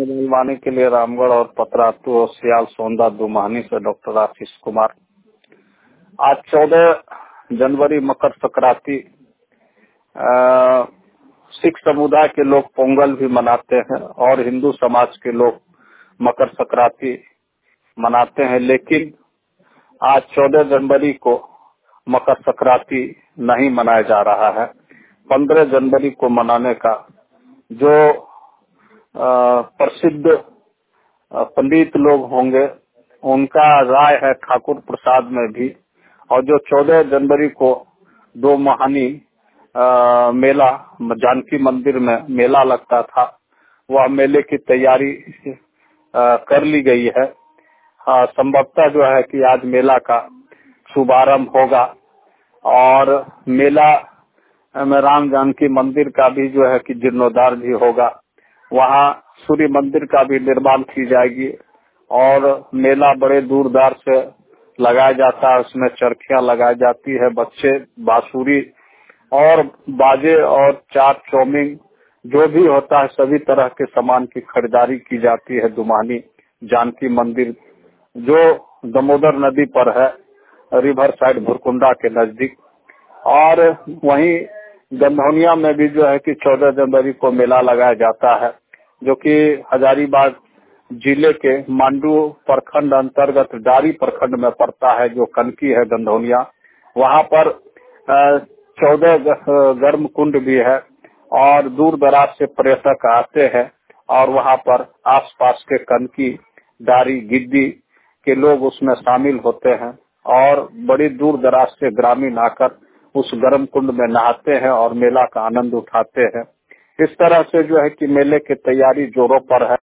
Mobile वाणी के लिए रामगढ़ और पतरातू और सियाल सोंदा दुमानी से डॉक्टर आशीष कुमार। आज 14 जनवरी मकर संक्रांति। सिख समुदाय के लोग पोंगल भी मनाते हैं और हिंदू समाज के लोग मकर संक्रांति मनाते हैं, लेकिन आज 14 जनवरी को मकर संक्रांति नहीं मनाया जा रहा है। 15 जनवरी को मनाने का जो प्रसिद्ध पंडित लोग होंगे उनका राय है ठाकुर प्रसाद में भी, और जो 14 जनवरी को दो महानी मेला जानकी मंदिर में मेला लगता था, वह मेले की तैयारी कर ली गई है। संभवतः जो है कि आज मेला का शुभारंभ होगा और मेला में राम जानकी मंदिर का भी जो है कि जीर्णोद्धार भी होगा। वहाँ सूर्य मंदिर का भी निर्माण की जाएगी और मेला बड़े दूर दराज से लगाया जाता है। उसमें चरखियां लगाई जाती है, बच्चे बांसुरी और बाजे और चाट चौमिंग जो भी होता है सभी तरह के सामान की खरीदारी की जाती है। दुमानी जानकी मंदिर जो दामोदर नदी पर है, रिवर साइड भुरकुंडा के नजदीक। और वहीं गंधौनिया में भी जो है कि 14 जनवरी को मेला लगाया जाता है, जो कि हजारीबाग जिले के मांडू प्रखंड अंतर्गत डारी प्रखंड में पड़ता है, जो कनकी है गंधौनिया। वहाँ पर 14 गर्म कुंड भी है और दूर दराज से पर्यटक आते हैं और वहाँ पर आसपास के कनकी, डारी, गिद्दी के लोग उसमें शामिल होते हैं और बड़ी दूर दराज से ग्रामीण आकर उस गर्म कुंड में नहाते हैं और मेला का आनंद उठाते हैं। इस तरह से जो है कि मेले की तैयारी जोरों पर है।